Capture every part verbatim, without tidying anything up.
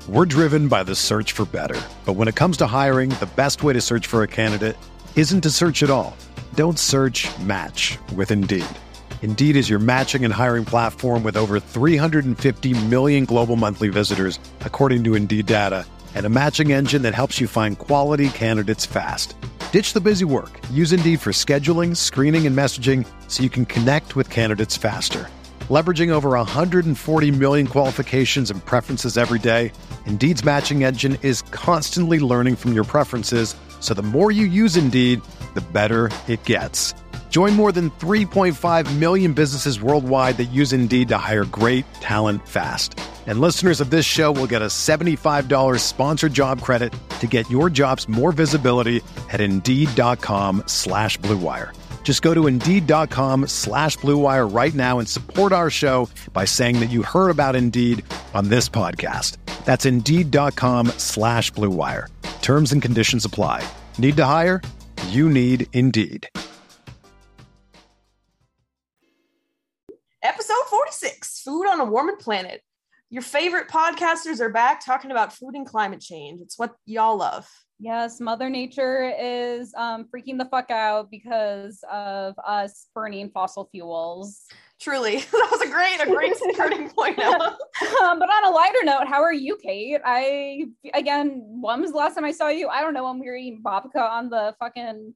We're driven by the search for better. But when it comes to hiring, the best way to search for a candidate isn't to search at all. Don't search, match with Indeed. Indeed is your matching and hiring platform with over three hundred fifty million global monthly visitors, according to Indeed data, and a matching engine that helps you find quality candidates fast. Ditch the busy work. Use Indeed for scheduling, screening, and messaging so you can connect with candidates faster. Leveraging over one hundred forty million qualifications and preferences every day, Indeed's matching engine is constantly learning from your preferences, so the more you use Indeed, the better it gets. Join more than three point five million businesses worldwide that use Indeed to hire great talent fast. And listeners of this show will get a seventy-five dollars sponsored job credit to get your jobs more visibility at Indeed.com slash Blue Wire. Just go to Indeed.com slash Blue Wire right now and support our show by saying that you heard about Indeed on this podcast. That's Indeed.com slash Blue Wire. Terms and conditions apply. Need to hire? You need Indeed. Episode forty-six, Food on a Warming Planet. Your favorite podcasters are back talking about food and climate change. It's what y'all love. Yes, Mother Nature is um, freaking the fuck out because of us burning fossil fuels. Truly, that was a great, a great starting point. um, but on a lighter note, how are you, Kate? I, again, when was the last time I saw you? I don't know, when we were eating babka on the fucking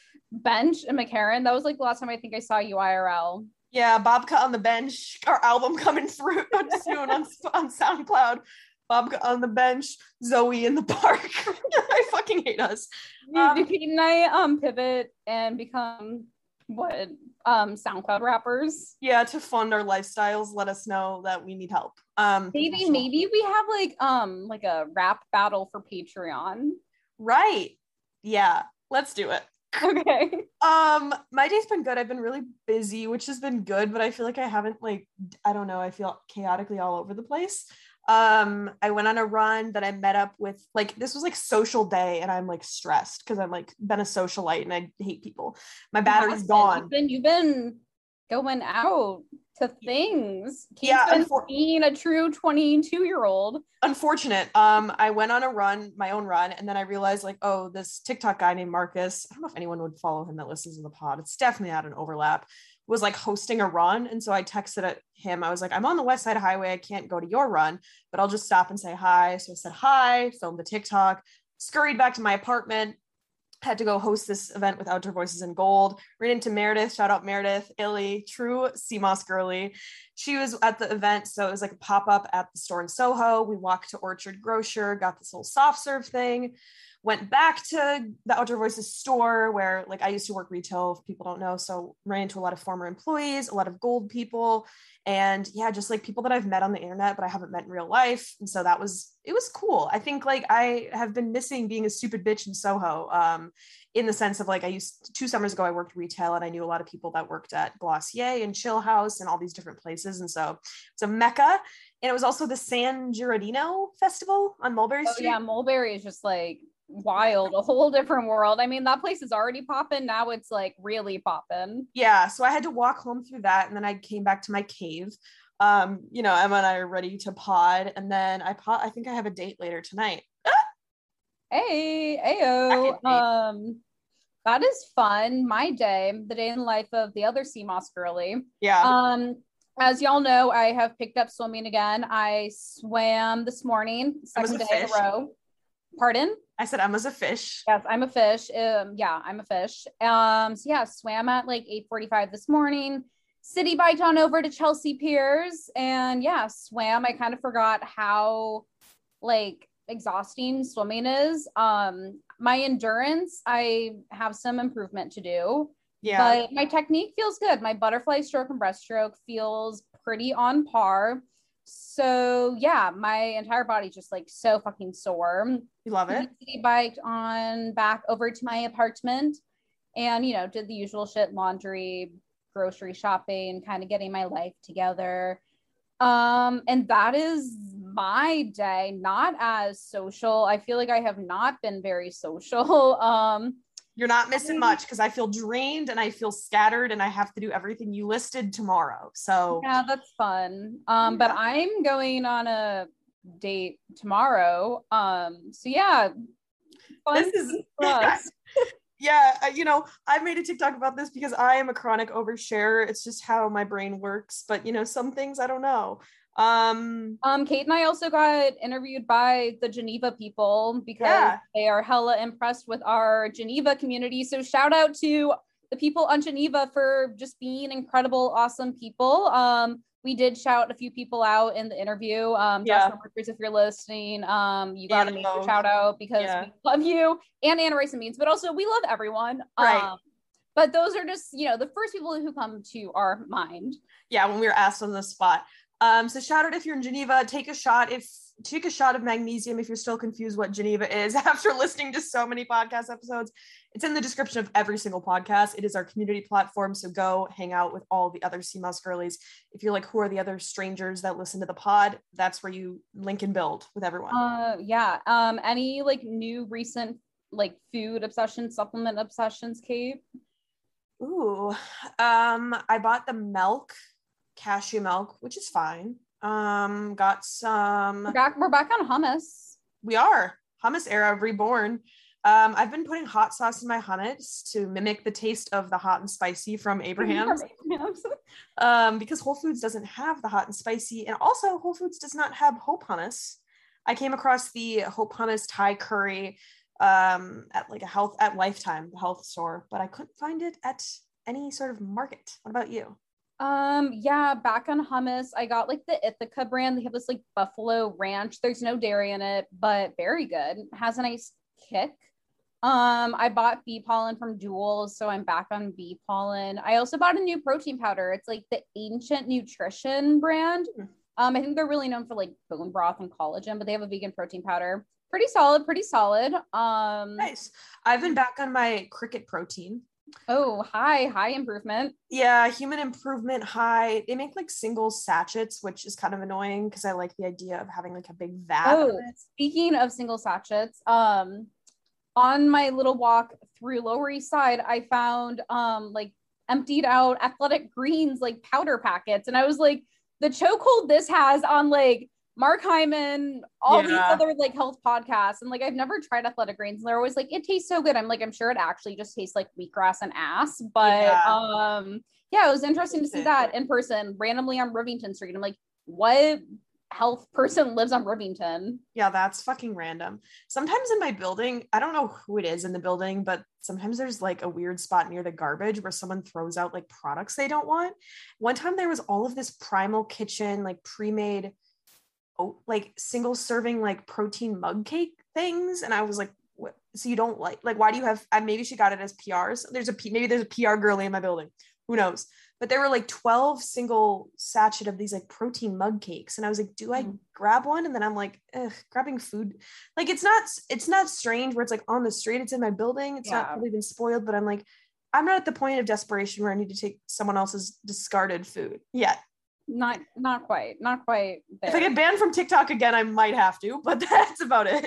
bench in McCarran. That was like the last time I think I saw you I R L. Yeah, Babka on the Bench, our album coming through soon on, on SoundCloud. Babka on the Bench, Zoe in the Park. I fucking hate us. Um, Did Kate and I um, pivot and become what um, SoundCloud rappers? Yeah, to fund our lifestyles, let us know that we need help. Um, maybe, maybe we have like um like a rap battle for Patreon. Right. Yeah, let's do it. Okay. Um, my day's been good. I've been really busy, which has been good, but I feel like I haven't like, I don't know, I feel chaotically all over the place. Um, I went on a run that I met up with, like, this was like social day and I'm like stressed because I'm like been a socialite and I hate people. My battery's gone. You've been, you've been going out to things. Kate's yeah, been unfor- being a true twenty-two year old. Unfortunate. Um, I went on a run, my own run, and then I realized like, oh, this TikTok guy named Marcus, I don't know if anyone would follow him that listens to the pod. It's definitely not an overlap. Was like hosting a run. And so I texted at him. I was like, I'm on the West Side Highway. I can't go to your run, but I'll just stop and say hi. So I said hi, filmed the TikTok, scurried back to my apartment, had to go host this event with Outdoor Voices in Gold. Ran into Meredith, shout out Meredith, Illy, true C M O S girly. She was at the event, so it was like a pop-up at the store in Soho. We walked to Orchard Grocer, got this little soft serve thing, went back to the Outdoor Voices store where like I used to work retail, if people don't know, so ran into a lot of former employees, a lot of gold people, and yeah, just like people that I've met on the internet but I haven't met in real life. And so that was, it was cool. I think like I have been missing being a stupid bitch in Soho, um, in the sense of like I used, two summers ago I worked retail and I knew a lot of people that worked at Glossier and Chill House and all these different places. And so it's a mecca. And it was also the San Girardino Festival on Mulberry Oh, Street. yeah, Mulberry is just like wild, a whole different world. I mean, that place is already popping. Now it's like really popping. Yeah, so I had to walk home through that, and then I came back to my cave. Um, you know, Emma and I are ready to pod, and then I pod. I think I have a date later tonight. Hey, ayo. Um, that is fun. My day, the day in the life of the other C M O S girly. Yeah. Um, as y'all know, I have picked up swimming again. I swam this morning, second day in a row. Pardon? I said Emma's a fish. Yes, I'm a fish. Um, yeah, I'm a fish. Um, so yeah, swam at like eight forty-five this morning. City biked on over to Chelsea Piers, and yeah, swam. I kind of forgot how like exhausting swimming is. Um, my endurance, I have some improvement to do. Yeah, but my technique feels good. My butterfly stroke and breaststroke feels pretty on par. So yeah, my entire body's just like so fucking sore. You love it. City biked on back over to my apartment and, you know, did the usual shit, laundry, grocery shopping, kind of getting my life together. Um, and that is my day, not as social. I feel like I have not been very social. Um, You're not missing much because I feel drained and I feel scattered and I have to do everything you listed tomorrow. So yeah, that's fun. Um, yeah. But I'm going on a date tomorrow. Um, so yeah, fun This is for us. yeah, uh, you know, I've made a TikTok about this because I am a chronic oversharer. It's just how my brain works. But you know, some things I don't know. Um, Um, Kate and I also got interviewed by the Geneva people because Yeah. they are hella impressed with our Geneva community. So shout out to the people on Geneva for just being incredible, awesome people. Um, we did shout a few people out in the interview. Um, Yeah. Joshua Workers, if you're listening, um, you got a Anna major Oak. shout out because Yeah. we love you, and Anna Rice and Beans, but also we love everyone. Right. Um, but those are just, you know, the first people who come to our mind. Yeah, when we were asked on the spot. Um, so shout out if you're in Geneva, take a shot if take a shot of magnesium if you're still confused what Geneva is after listening to so many podcast episodes. It's in the description of every single podcast. It is our community platform, so go hang out with all the other Sea Mouse girlies. If you're like, who are the other strangers that listen to the pod, that's where you link and build with everyone. Uh, yeah. Um, any like new recent like food obsessions, supplement obsessions, Kate? Ooh, um, I bought the milk, cashew milk, which is fine. Um, got some. We're back. We're back on hummus. We are hummus era reborn. Um, I've been putting hot sauce in my hummus to mimic the taste of the hot and spicy from Abraham's. From Abraham's. Um, because Whole Foods doesn't have the hot and spicy, and also Whole Foods does not have Hope hummus. I came across the Hope hummus Thai curry um at like a health at Lifetime, the health store, but I couldn't find it at any sort of market. What about you? Um, yeah, back on hummus. I got like the Ithaca brand. They have this like buffalo ranch. There's no dairy in it, but very good. Has a nice kick. Um, I bought bee pollen from Duels, so I'm back on bee pollen. I also bought a new protein powder. It's like the Ancient Nutrition brand. Um, I think they're really known for like bone broth and collagen, but they have a vegan protein powder. Pretty solid, pretty solid. Um, Nice. I've been back on my Cricket protein. Oh, high, high improvement. Yeah, Human Improvement High. They make like single sachets, which is kind of annoying because I like the idea of having like a big vat. Oh, speaking of single sachets, um, on my little walk through Lower East Side, I found um like emptied out Athletic Greens like powder packets, and I was like, the chokehold this has on like Mark Hyman, all Yeah. these other like health podcasts, and like I've never tried Athletic Greens, and they're always like, it tastes so good. I'm like, I'm sure it actually just tastes like wheatgrass and ass, but Yeah. um, yeah, it was interesting to see that in person randomly on Rivington Street. I'm like, what health person lives on Rivington? Yeah, that's fucking random. Sometimes in my building, I don't know who it is in the building, but sometimes there's like a weird spot near the garbage where someone throws out like products they don't want. One time there was all of this Primal Kitchen, like pre-made, oh, like single serving, like protein mug cake things. And I was like, what? So you don't like, like, why do you have, uh, maybe she got it as P Rs. There's a, P, maybe there's a P R girly in my building. Who knows? But there were like twelve single sachet of these like protein mug cakes. And I was like, do I Mm. grab one? And then I'm like, ugh, grabbing food. Like, it's not, it's not strange where it's like on the street, it's in my building. It's not Yeah. really been spoiled, but I'm like, I'm not at the point of desperation where I need to take someone else's discarded food yet. Not, not quite, not quite there. If I get banned from TikTok again, I might have to, but that's about it.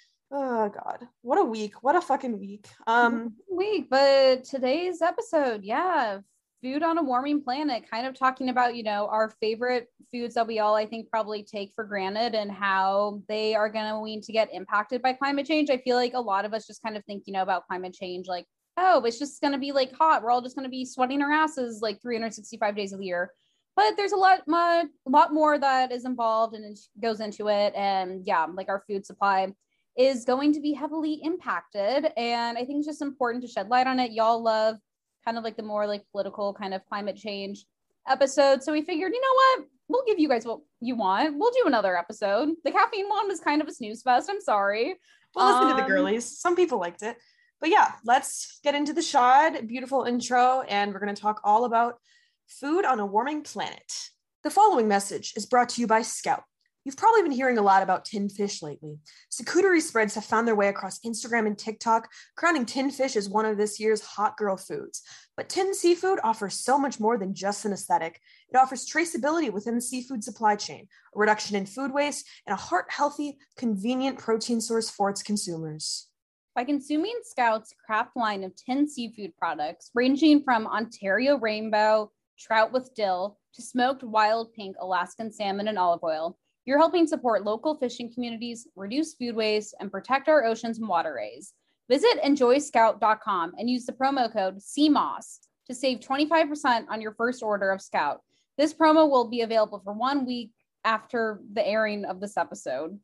Oh God, what a week. What a fucking week. Um, week, but today's episode, yeah, food on a warming planet, kind of talking about, you know, our favorite foods that we all, I think, probably take for granted and how they are going to get impacted by climate change. I feel like a lot of us just kind of think, you know, about climate change, like, oh, it's just going to be like hot. We're all just going to be sweating our asses like three hundred sixty-five days of the year. But there's a lot, much, a lot more that is involved and it goes into it. And yeah, like our food supply is going to be heavily impacted. And I think it's just important to shed light on it. Y'all love kind of like the more like political kind of climate change episode. So we figured, you know what? We'll give you guys what you want. We'll do another episode. The caffeine one was kind of a snooze fest. I'm sorry. we'll listen to the Um, girlies. Some people liked it. But yeah, let's get into the shot. Beautiful intro. And we're going to talk all about food on a warming planet. The following message is brought to you by Scout. You've probably been hearing a lot about tinned fish lately. Charcuterie spreads have found their way across Instagram and TikTok, crowning tinned fish as one of this year's hot girl foods. But tinned seafood offers so much more than just an aesthetic. It offers traceability within the seafood supply chain, a reduction in food waste, and a heart-healthy, convenient protein source for its consumers. By consuming Scout's craft line of tinned seafood products, ranging from Ontario rainbow, trout with dill, to smoked wild pink Alaskan salmon and olive oil, You're helping support local fishing communities, reduce food waste, and protect our oceans and waterways. Visit enjoy scout dot com and use the promo code C M O S to save twenty-five percent on your first order of Scout. This promo will be available for one week after the airing of this episode.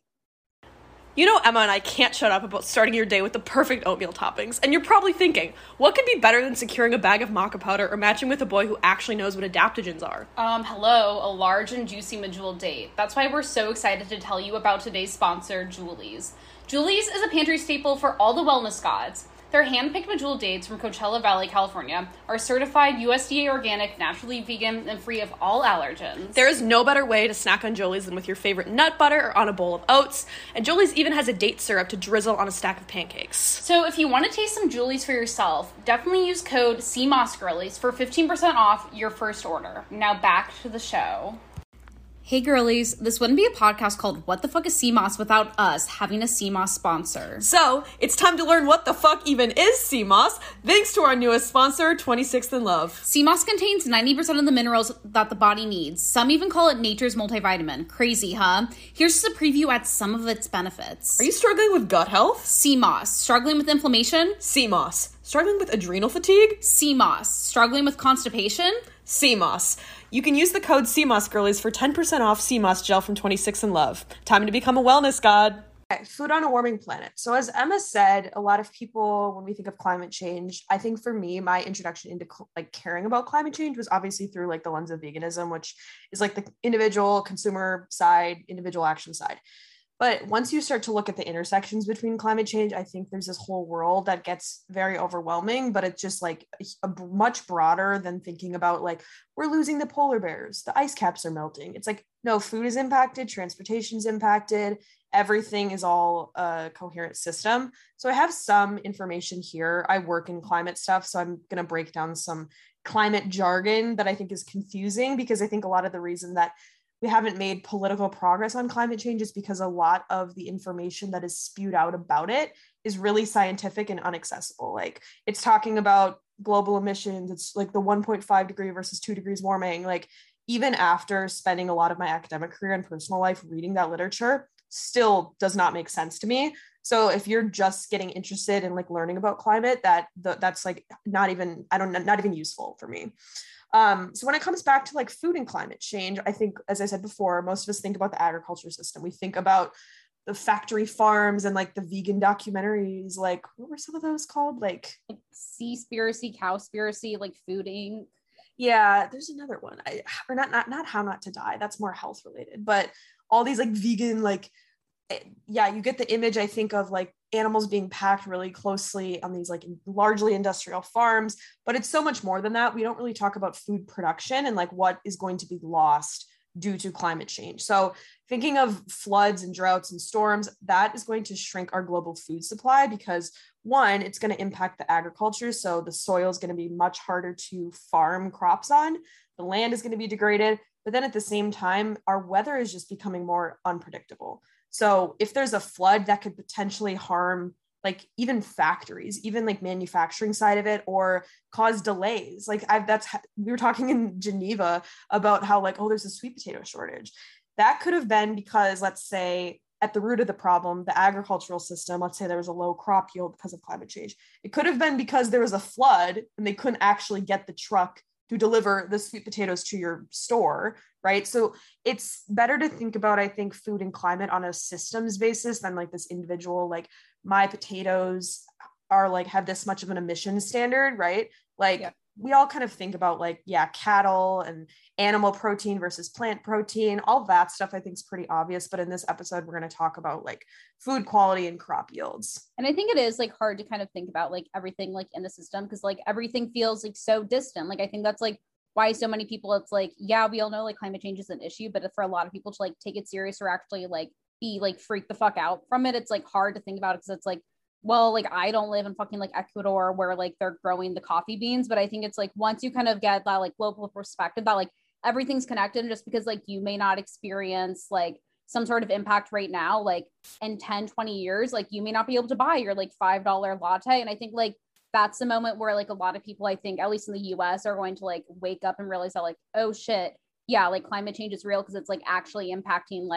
You know, Emma and I can't shut up about starting your day with the perfect oatmeal toppings, and you're probably thinking, what could be better than securing a bag of maca powder or matching with a boy who actually knows what adaptogens are? Um, hello, a large and juicy medjool date. That's why we're so excited to tell you about today's sponsor, Julie's. Julie's is a pantry staple for all the wellness gods. Their hand-picked medjool dates from Coachella Valley, California, are certified U S D A organic, naturally vegan, and free of all allergens. There is no better way to snack on Jolie's than with your favorite nut butter or on a bowl of oats, and Jolie's even has a date syrup to drizzle on a stack of pancakes. So if you want to taste some Julie's for yourself, definitely use code C M O S Girlies for fifteen percent off your first order. Now back to the show. Hey girlies, this wouldn't be a podcast called What the Fuck is C M O S without us having a C M O S sponsor. So, it's time to learn what the fuck even is C M O S, thanks to our newest sponsor, twenty-sixth and Love. C M O S contains ninety percent of the minerals that the body needs. Some even call it nature's multivitamin. Crazy, huh? Here's just a preview at some of its benefits. Are you struggling with gut health? C M O S. Struggling with inflammation? C M O S. Struggling with adrenal fatigue? C M O S. Struggling with constipation? C M O S. You can use the code C M O S Girlies for ten percent off C M O S gel from twenty-sixth and Love. Time to become a wellness god. Okay, food on a warming planet. So as Emma said, a lot of people, when we think of climate change, I think for me, my introduction into like caring about climate change was obviously through like the lens of veganism, which is like the individual consumer side, individual action side. But once you start to look at the intersections between climate change, I think there's this whole world that gets very overwhelming, but it's just like a, a much broader than thinking about like, we're losing the polar bears, the ice caps are melting. It's like, no, food is impacted, transportation's impacted, everything is all a coherent system. So I have some information here. I work in climate stuff, so I'm going to break down some climate jargon that I think is confusing, because I think a lot of the reason that we haven't made political progress on climate change is because a lot of the information that is spewed out about it is really scientific and inaccessible. Like it's talking about global emissions. It's like the one point five degree versus two degrees warming. Like even after spending a lot of my academic career and personal life reading that literature, still does not make sense to me. So if you're just getting interested in like learning about climate, that that's like not even, I don't know, not even useful for me. Um, so when it comes back to like food and climate change, I think, as I said before, most of us think about the agriculture system. We think about the factory farms and like the vegan documentaries. Like, what were some of those called? Like, like Seaspiracy, Cowspiracy, like Food Incorporated. Yeah, there's another one. I, or not, not, not How Not to Die. That's more health related, but all these like vegan, like, yeah, you get the image, I think, of like animals being packed really closely on these like largely industrial farms, but it's so much more than that. We don't really talk about food production and like what is going to be lost due to climate change. So thinking of floods and droughts and storms, that is going to shrink our global food supply because one, it's going to impact the agriculture. So the soil is going to be much harder to farm crops on. The land is going to be degraded, but then at the same time, our weather is just becoming more unpredictable. So if there's a flood that could potentially harm like even factories, even like manufacturing side of it, or cause delays. Like I've, that's, we were talking in Geneva about how like, oh, there's a sweet potato shortage. That could have been because, let's say, at the root of the problem, the agricultural system, let's say there was a low crop yield because of climate change. It could have been because there was a flood and they couldn't actually get the truck to deliver the sweet potatoes to your store, right? So it's better to think about, I think, food and climate on a systems basis than like this individual, like my potatoes are like, have this much of an emission standard, right? Like yeah. We all kind of think about like, yeah, cattle and animal protein versus plant protein, all that stuff I think is pretty obvious. But in this episode, we're going to talk about like food quality and crop yields. And I think it is like hard to kind of think about like everything like in the system because like everything feels like so distant. Like I think that's like why so many people, it's like, yeah, we all know like climate change is an issue, but for a lot of people to like take it serious or actually like be like freak the fuck out from it, it's like hard to think about it because it's like, well, like I don't live in fucking like Ecuador where like they're growing the coffee beans, but I think it's like once you kind of get that like global perspective that like everything's connected, and just because like you may not experience like some sort of impact right now, like in ten, twenty years, like you may not be able to buy your like five dollar latte. And I think like that's the moment where like a lot of people, I think, at least in the U S, are going to like wake up and realize that like, oh shit, yeah, like climate change is real because it's like actually impacting like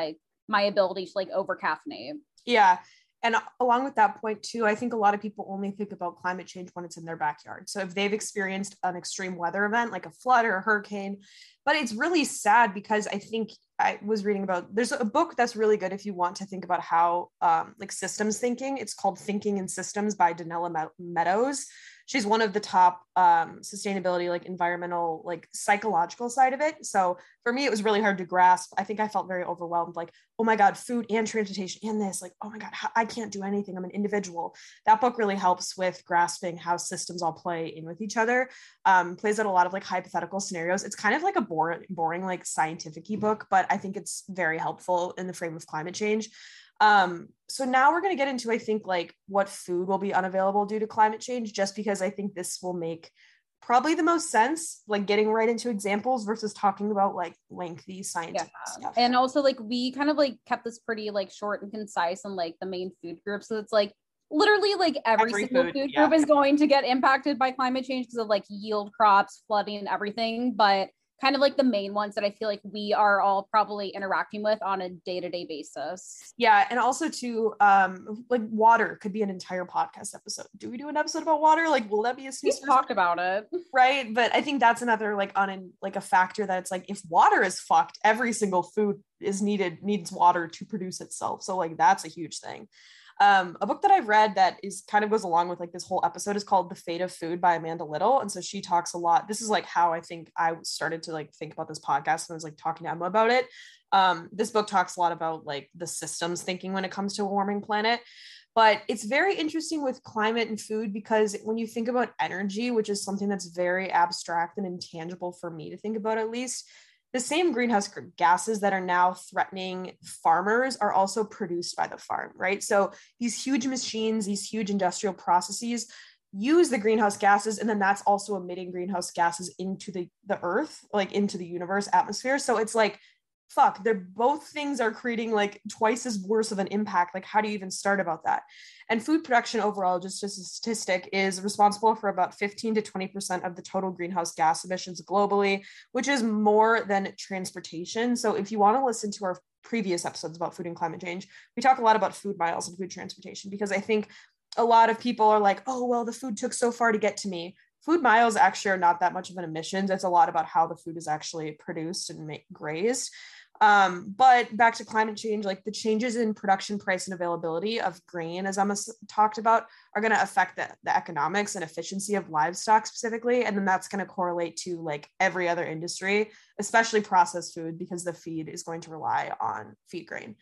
my ability to like over caffeinate. Yeah. And along with that point too, I think a lot of people only think about climate change when it's in their backyard. So if they've experienced an extreme weather event like a flood or a hurricane, but it's really sad because I think I was reading about, there's a book that's really good if you want to think about how um, like systems thinking. It's called Thinking in Systems by Donella Meadows. She's one of the top um, sustainability, like environmental, like psychological side of it. So for me, it was really hard to grasp. I think I felt very overwhelmed, like, oh my God, food and transportation and this, like, oh my God, I can't do anything. I'm an individual. That book really helps with grasping how systems all play in with each other. Um, plays out a lot of like hypothetical scenarios. It's kind of like a boring, boring like scientific-y book, but I think it's very helpful in the frame of climate change. Um, so now we're going to get into, I think, like what food will be unavailable due to climate change, just because I think this will make probably the most sense, like getting right into examples versus talking about like lengthy scientific yeah. stuff. And also like we kind of like kept this pretty like short and concise on like the main food group. So it's like literally like every, every single food, food yeah. group is going to get impacted by climate change because of like yield crops, flooding and everything. But kind of like the main ones that I feel like we are all probably interacting with on a day-to-day basis. Yeah. And also too, um, like water could be an entire podcast episode. Do we do an episode about water? Like, will that be a We've talked about it. Right. But I think that's another like on like a factor that it's like, if water is fucked, every single food is needed, needs water to produce itself. So like, that's a huge thing. Um, a book that I've read that is kind of goes along with like this whole episode is called The Fate of Food by Amanda Little. And so she talks a lot. This is like how I think I started to like think about this podcast and I was like talking to Emma about it. Um, this book talks a lot about like the systems thinking when it comes to a warming planet. But it's very interesting with climate and food because when you think about energy, which is something that's very abstract and intangible for me to think about at least, the same greenhouse gases that are now threatening farmers are also produced by the farm, right? So these huge machines, these huge industrial processes use the greenhouse gases, and then that's also emitting greenhouse gases into the, the earth, like into the universe atmosphere. So it's like, fuck, they're both things are creating like twice as worse of an impact. Like, how do you even start about that? And food production overall, just as a statistic, is responsible for about fifteen to twenty percent of the total greenhouse gas emissions globally, which is more than transportation. So if you want to listen to our previous episodes about food and climate change, we talk a lot about food miles and food transportation, because I think a lot of people are like, oh, well, the food took so far to get to me. Food miles actually are not that much of an emission. It's a lot about how the food is actually produced and make, grazed. Um, but back to climate change, like the changes in production price and availability of grain, as Emma talked about, are going to affect the, the economics and efficiency of livestock specifically. And then that's going to correlate to like every other industry, especially processed food, because the feed is going to rely on feed grain.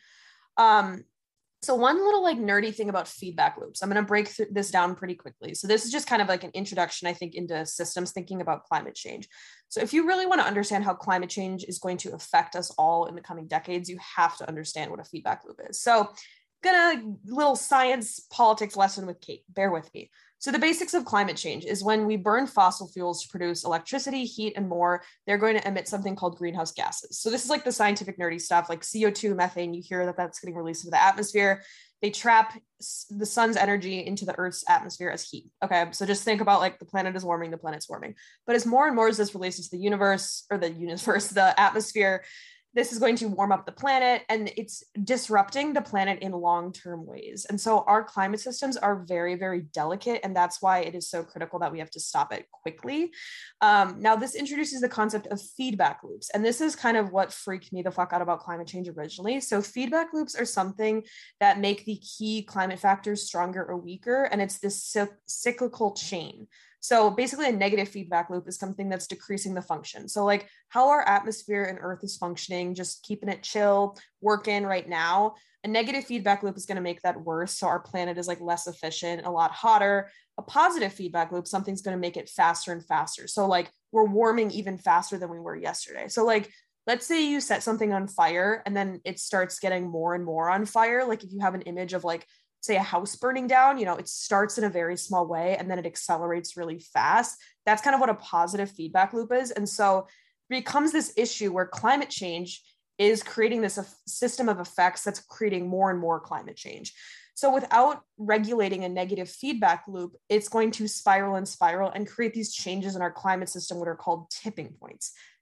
Um, So one little like nerdy thing about feedback loops, I'm going to break th- this down pretty quickly. So this is just kind of like an introduction, I think, into systems thinking about climate change. So if you really want to understand how climate change is going to affect us all in the coming decades, you have to understand what a feedback loop is. So gonna little science politics lesson with Kate, bear with me. So the basics of climate change is when we burn fossil fuels to produce electricity, heat, and more, they're going to emit something called greenhouse gases. So this is like the scientific nerdy stuff, like C O two, methane. You hear that that's getting released into the atmosphere. They trap the sun's energy into the Earth's atmosphere as heat. Okay, so just think about like the planet is warming, the planet's warming. But as more and more as this releases to the universe or the universe, the atmosphere, this is going to warm up the planet, and it's disrupting the planet in long-term ways. And so our climate systems are very, very delicate, and that's why it is so critical that we have to stop it quickly. Um, now, this introduces the concept of feedback loops, and this is kind of what freaked me the fuck out about climate change originally. So feedback loops are something that make the key climate factors stronger or weaker, and it's this cyclical chain. So basically a negative feedback loop is something that's decreasing the function. So like how our atmosphere and Earth is functioning, just keeping it chill, working right now, a negative feedback loop is going to make that worse. So our planet is like less efficient, a lot hotter. A positive feedback loop, something's going to make it faster and faster. So like we're warming even faster than we were yesterday. So like, let's say you set something on fire and then it starts getting more and more on fire. Like if you have an image of like, say a house burning down, you know, it starts in a very small way and then it accelerates really fast. That's kind of what a positive feedback loop is. And so it becomes this issue where climate change is creating this system of effects that's creating more and more climate change. So without regulating a negative feedback loop, it's going to spiral and spiral and create these changes in our climate system, what are called tipping points.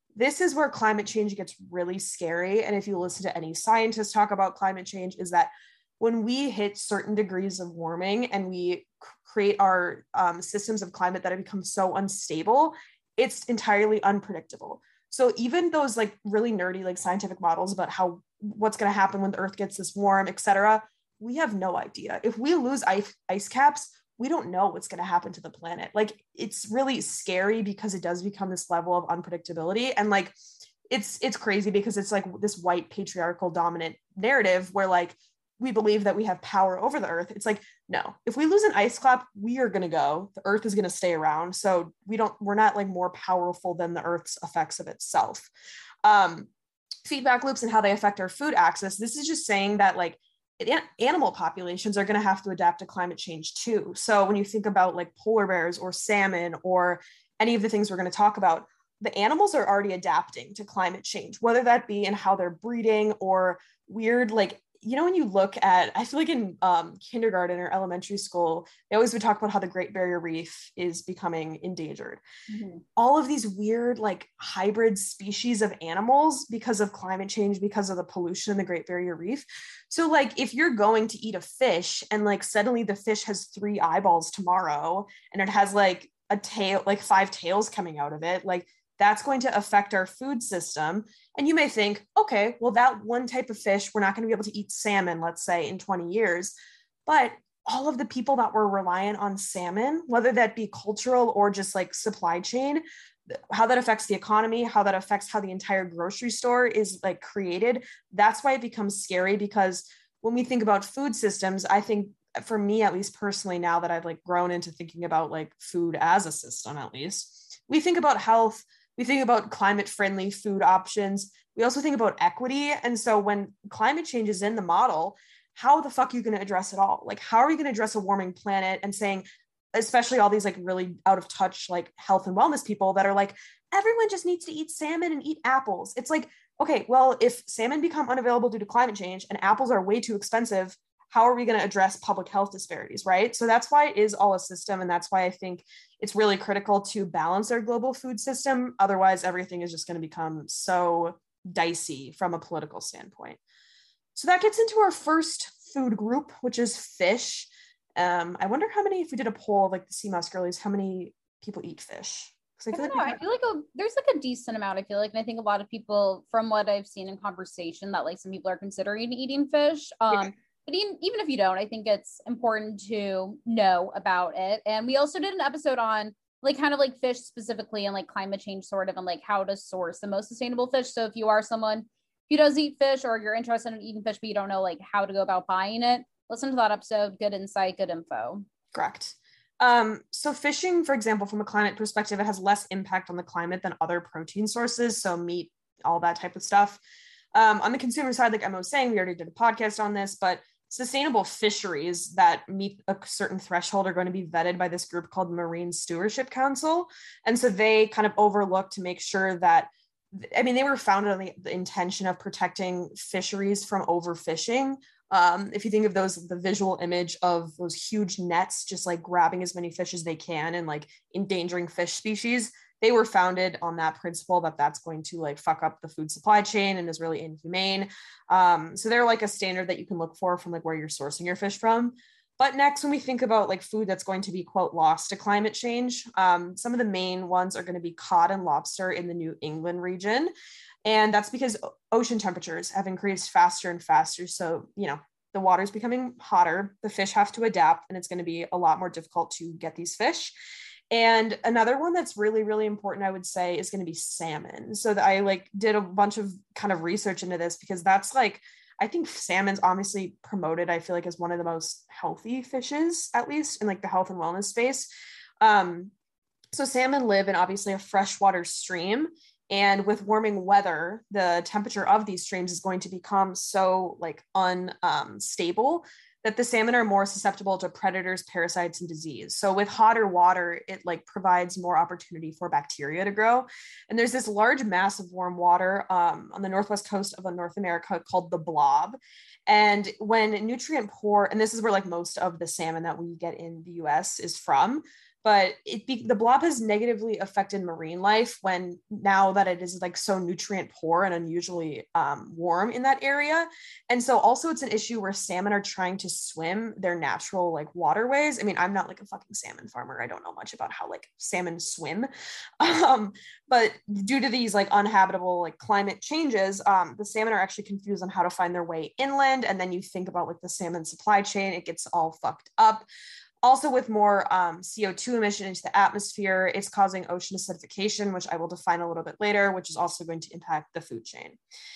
this is where climate change gets really scary. And if you listen to any scientists talk about climate change, is that when we hit certain degrees of warming and we create our um, systems of climate that have become so unstable, it's entirely unpredictable. So even those like really nerdy, like scientific models about how what's going to happen when the earth gets this warm, et cetera, we have no idea. If we lose ice, ice caps, we don't know what's going to happen to the planet. Like, it's really scary because it does become this level of unpredictability. And like, it's, it's crazy because it's like this white patriarchal dominant narrative where like, we believe that we have power over the earth. It's like, no, if we lose an ice cap, we are going to go, the earth is going to stay around. So we don't, we're not like more powerful than the earth's effects of itself. Um, feedback loops and how they affect our food access. This is just saying that like, animal populations are going to have to adapt to climate change too. So when you think about like polar bears or salmon or any of the things we're going to talk about, the animals are already adapting to climate change, whether that be in how they're breeding or weird, like, you know, when you look at, I feel like in um, kindergarten or elementary school, they always would talk about how the Great Barrier Reef is becoming endangered. Mm-hmm. All of these weird, like hybrid species of animals because of climate change, because of the pollution in the Great Barrier Reef. So like, if you're going to eat a fish and like suddenly the fish has three eyeballs tomorrow and it has like a tail, like five tails coming out of it, like that's going to affect our food system. And you may think, okay, well, that one type of fish, we're not going to be able to eat salmon, let's say in twenty years. But all of the people that were reliant on salmon, whether that be cultural or just like supply chain, how that affects the economy, how that affects how the entire grocery store is like created. That's why it becomes scary, because when we think about food systems, I think for me, at least personally, now that I've like grown into thinking about like food as a system, at least, we think about health. We think about climate friendly food options. We also think about equity. And so when climate change is in the model, how the fuck are you going to address it all? Like, how are we going to address a warming planet and saying, especially all these like really out of touch, like health and wellness people that are like, everyone just needs to eat salmon and eat apples. It's like, okay, well, if salmon become unavailable due to climate change and apples are way too expensive, how are we going to address public health disparities, right? So that's why it is all a system. And that's why I think it's really critical to balance our global food system. Otherwise, everything is just going to become so dicey from a political standpoint. So that gets into our first food group, which is fish. Um, I wonder how many, if we did a poll of like the Sea Mouse girlies, how many people eat fish? I, I feel, like, know, I feel like a, there's like a decent amount, I feel like, and I think a lot of people, from what I've seen in conversation, that like some people are considering eating fish. Um, yeah. But even, even if you don't, I think it's important to know about it. And we also did an episode on like kind of like fish specifically and like climate change sort of, and like how to source the most sustainable fish. So if you are someone who does eat fish, or you're interested in eating fish, but you don't know like how to go about buying it, listen to that episode. Good insight, good info. Correct. Um, so fishing, for example, from a climate perspective, it has less impact on the climate than other protein sources. So meat, all that type of stuff. Um, on the consumer side, like Emma was saying, we already did a podcast on this, but sustainable fisheries that meet a certain threshold are going to be vetted by this group called Marine Stewardship Council. And so they kind of overlook to make sure that, I mean, they were founded on the, the intention of protecting fisheries from overfishing. Um, if you think of those, the visual image of those huge nets, just like grabbing as many fish as they can and like endangering fish species, they were founded on that principle that that's going to like fuck up the food supply chain and is really inhumane. Um, so they're like a standard that you can look for from like where you're sourcing your fish from. But next, when we think about like food that's going to be, quote, lost to climate change, um, some of the main ones are going to be cod and lobster in the New England region. And that's because ocean temperatures have increased faster and faster. So, you know, the water's becoming hotter, the fish have to adapt, and it's going to be a lot more difficult to get these fish. And another one that's really, really important, I would say, is going to be salmon. So that I like did a bunch of kind of research into this, because that's like, I think salmon's obviously promoted, I feel like, as one of the most healthy fishes, at least in like the health and wellness space. Um, so salmon live in obviously a freshwater stream. And with warming weather, the temperature of these streams is going to become so like unstable that the salmon are more susceptible to predators, parasites, and disease. So with hotter water, it like provides more opportunity for bacteria to grow. And there's this large mass of warm water um, on the northwest coast of North America called the Blob. And when nutrient poor, and this is where like most of the salmon that we get in the U S is from, but it be, the blob has negatively affected marine life when now that it is like so nutrient poor and unusually um, warm in that area. And so also it's an issue where salmon are trying to swim their natural like waterways. I mean, I'm not like a fucking salmon farmer. I don't know much about how like salmon swim. Um, but due to these like uninhabitable like climate changes, um, the salmon are actually confused on how to find their way inland. And then you think about like the salmon supply chain, it gets all fucked up. Also, with more um, C O two emission into the atmosphere, it's causing ocean acidification, which I will define a little bit later, which is also going to impact the food chain.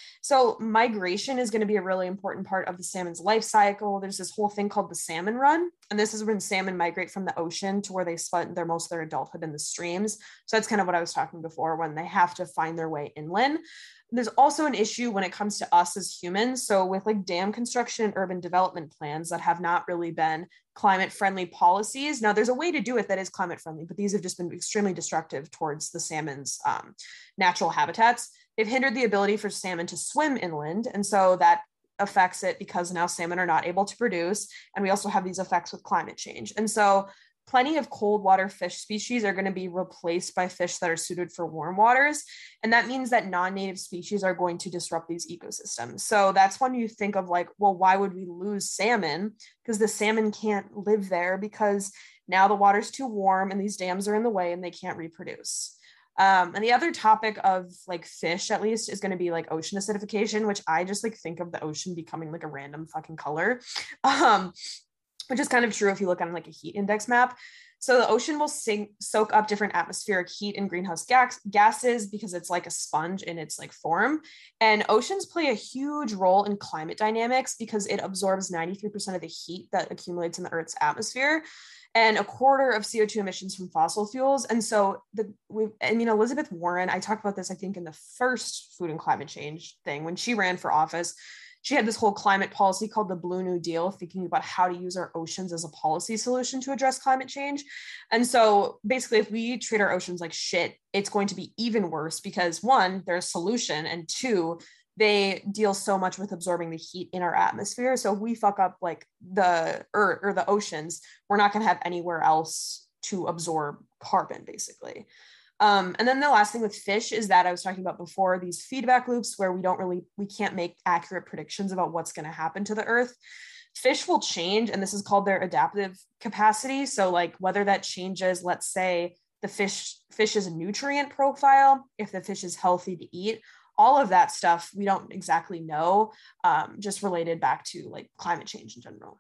So migration is going to be a really important part of the salmon's life cycle. There's this whole thing called the salmon run. And this is when salmon migrate from the ocean to where they spend their most of their adulthood in the streams. So that's kind of what I was talking before, when they have to find their way inland. There's also an issue when it comes to us as humans. So with like dam construction and urban development plans that have not really been climate friendly policies. Now there's a way to do it that is climate friendly, but these have just been extremely destructive towards the salmon's um, natural habitats. They've hindered the ability for salmon to swim inland. And so that affects it because now salmon are not able to produce. And we also have these effects with climate change. And so plenty of cold water fish species are going to be replaced by fish that are suited for warm waters. And that means that non-native species are going to disrupt these ecosystems. So that's when you think of like, well, why would we lose salmon? Because the salmon can't live there because now the water's too warm and these dams are in the way and they can't reproduce. Um, and the other topic of like fish, at least, is going to be like ocean acidification, which I just like think of the ocean becoming like a random fucking color. Um, which is kind of true if you look on like a heat index map. So the ocean will sink, soak up different atmospheric heat and greenhouse gas, gases because it's like a sponge in its like form. And oceans play a huge role in climate dynamics because it absorbs ninety-three percent of the heat that accumulates in the Earth's atmosphere and a quarter of C O two emissions from fossil fuels. And so the, we, I mean, Elizabeth Warren, I talked about this, I think in the first food and climate change thing, when she ran for office, she had this whole climate policy called the Blue New Deal, thinking about how to use our oceans as a policy solution to address climate change. And so basically, if we treat our oceans like shit, it's going to be even worse because one, they're a solution, and two, they deal so much with absorbing the heat in our atmosphere. So if we fuck up like the earth or the oceans, we're not going to have anywhere else to absorb carbon, basically. Um, and then the last thing with fish is that I was talking about before, these feedback loops where we don't really, we can't make accurate predictions about what's going to happen to the earth. Fish will change, and this is called their adaptive capacity. So like whether that changes, let's say the fish fish's nutrient profile, if the fish is healthy to eat, all of that stuff, we don't exactly know, um, just related back to like climate change in general.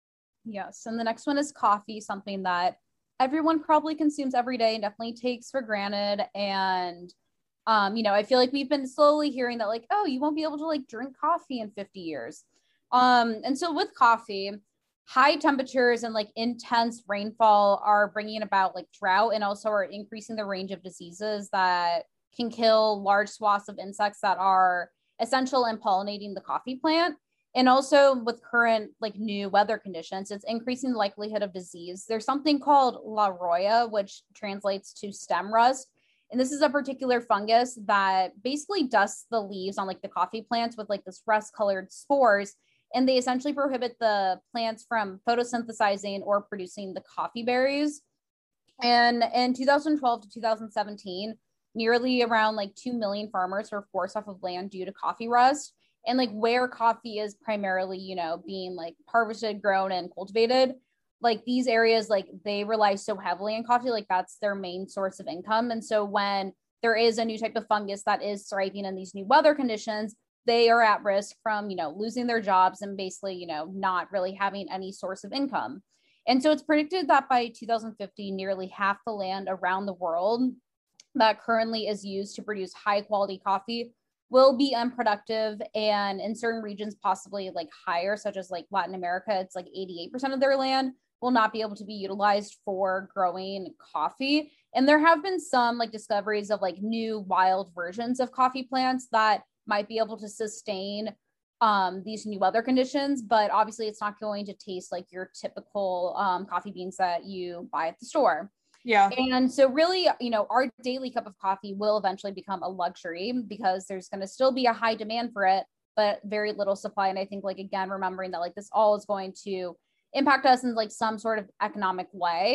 Yes. And the next one is coffee, something that everyone probably consumes every day and definitely takes for granted. And, um, you know, I feel like we've been slowly hearing that like, oh, you won't be able to like drink coffee in fifty years. Um, and so with coffee, high temperatures and like intense rainfall are bringing about like drought and also are increasing the range of diseases that can kill large swaths of insects that are essential in pollinating the coffee plant. And also with current like new weather conditions, it's increasing the likelihood of disease. There's something called La Roya, which translates to stem rust. And this is a particular fungus that basically dusts the leaves on like the coffee plants with like this rust colored spores. And they essentially prohibit the plants from photosynthesizing or producing the coffee berries. And in two thousand twelve to two thousand seventeen, nearly around like two million farmers were forced off of land due to coffee rust. And like where coffee is primarily, you know, being like harvested, grown, and cultivated, like these areas, like they rely so heavily on coffee, like that's their main source of income. And so when there is a new type of fungus that is thriving in these new weather conditions, they are at risk from, you know, losing their jobs and basically, you know, not really having any source of income. And so it's predicted that by two thousand fifty, nearly half the land around the world that currently is used to produce high quality coffee will be unproductive, and in certain regions possibly like higher, such as like Latin America, it's like eighty-eight percent of their land will not be able to be utilized for growing coffee. And there have been some like discoveries of like new wild versions of coffee plants that might be able to sustain um, these new weather conditions, but obviously it's not going to taste like your typical um, coffee beans that you buy at the store. Yeah. And so really, you know, our daily cup of coffee will eventually become a luxury because there's going to still be a high demand for it, but very little supply. And I think like, again, remembering that like this all is going to impact us in like some sort of economic way.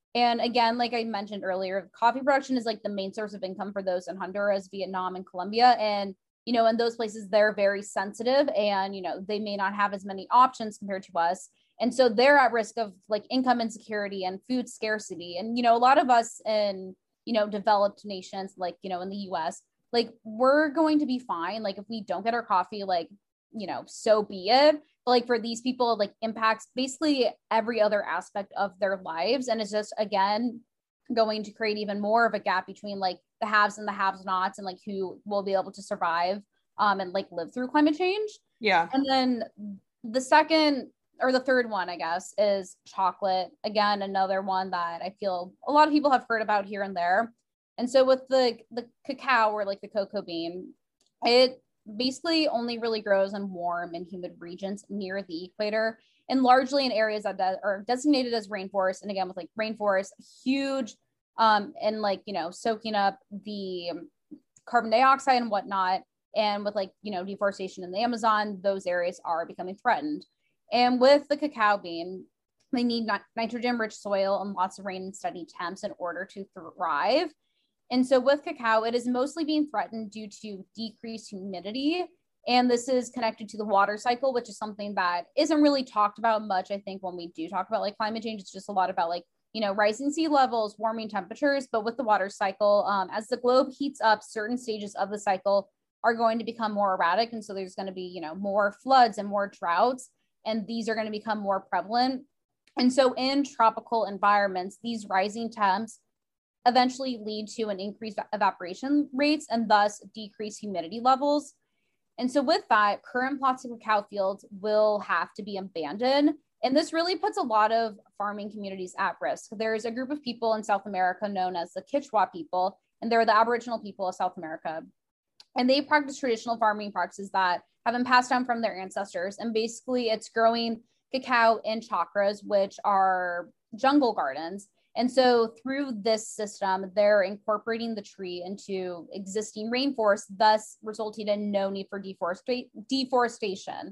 And again, like I mentioned earlier, coffee production is like the main source of income for those in Honduras, Vietnam, and Colombia. And, you know, in those places, they're very sensitive and, you know, they may not have as many options compared to us. And so they're at risk of like income insecurity and food scarcity. And, you know, a lot of us in, you know, developed nations, like, you know, in the U S, like we're going to be fine. Like if we don't get our coffee, like, you know, so be it. But like for these people, like impacts basically every other aspect of their lives. And it's just, again, going to create even more of a gap between like the haves and the have nots and like who will be able to survive um, and like live through climate change. Yeah. And then the second or the third one, I guess, is chocolate. Again, another one that I feel a lot of people have heard about here and there. And so with the, the cacao or like the cocoa bean, it basically only really grows in warm and humid regions near the equator and largely in areas that de- are designated as rainforest. And again, with like rainforest, huge um, and like, you know, soaking up the carbon dioxide and whatnot. And with like, you know, deforestation in the Amazon, those areas are becoming threatened. And with the cacao bean, they need nit- nitrogen-rich soil and lots of rain and steady temps in order to thrive. And so with cacao, it is mostly being threatened due to decreased humidity. And this is connected to the water cycle, which is something that isn't really talked about much. I think when we do talk about like climate change, it's just a lot about like, you know, rising sea levels, warming temperatures. But with the water cycle, um, as the globe heats up, certain stages of the cycle are going to become more erratic. And so there's going to be, you know, more floods and more droughts. And these are going to become more prevalent. And so in tropical environments, these rising temps eventually lead to an increased evaporation rates and thus decreased humidity levels. And so with that, current plots of cacao fields will have to be abandoned. And this really puts a lot of farming communities at risk. There's a group of people in South America known as the Kichwa people, and they're the Aboriginal people of South America. And they practice traditional farming practices that have been passed down from their ancestors. And basically it's growing cacao in chacras, which are jungle gardens. And so through this system, they're incorporating the tree into existing rainforest, thus resulting in no need for deforesta- deforestation.